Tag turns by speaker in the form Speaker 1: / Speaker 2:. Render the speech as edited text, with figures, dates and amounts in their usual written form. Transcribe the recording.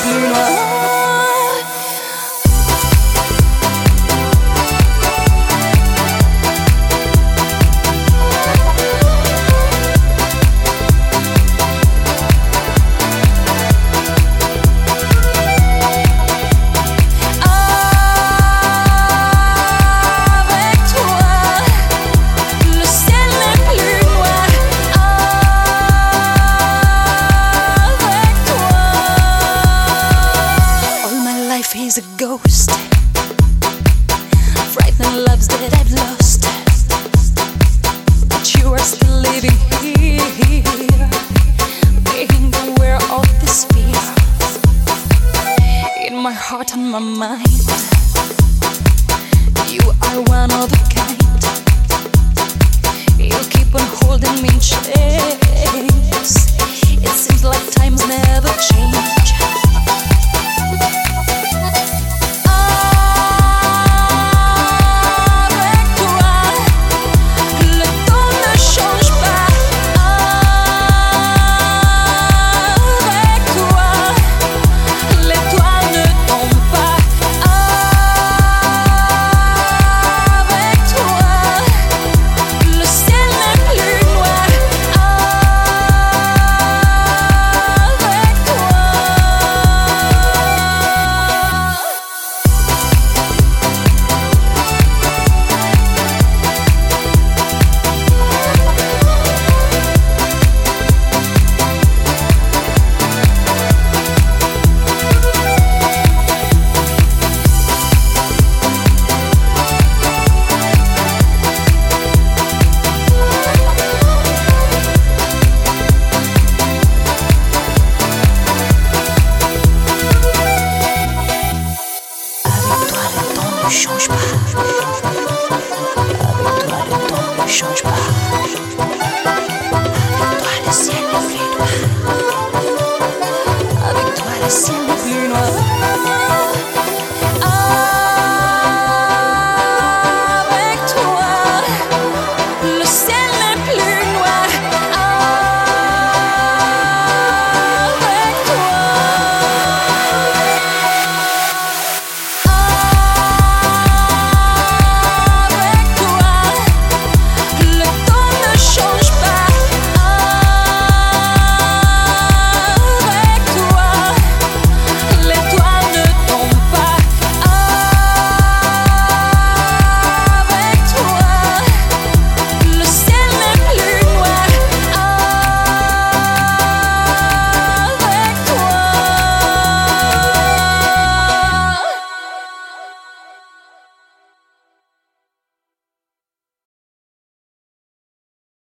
Speaker 1: He's a ghost, frightening loves that I've lost, but you are still living here, being aware of this fear in my heart and my mind. You are one of a kind. You keep on holding me in chains. It seems like times never change.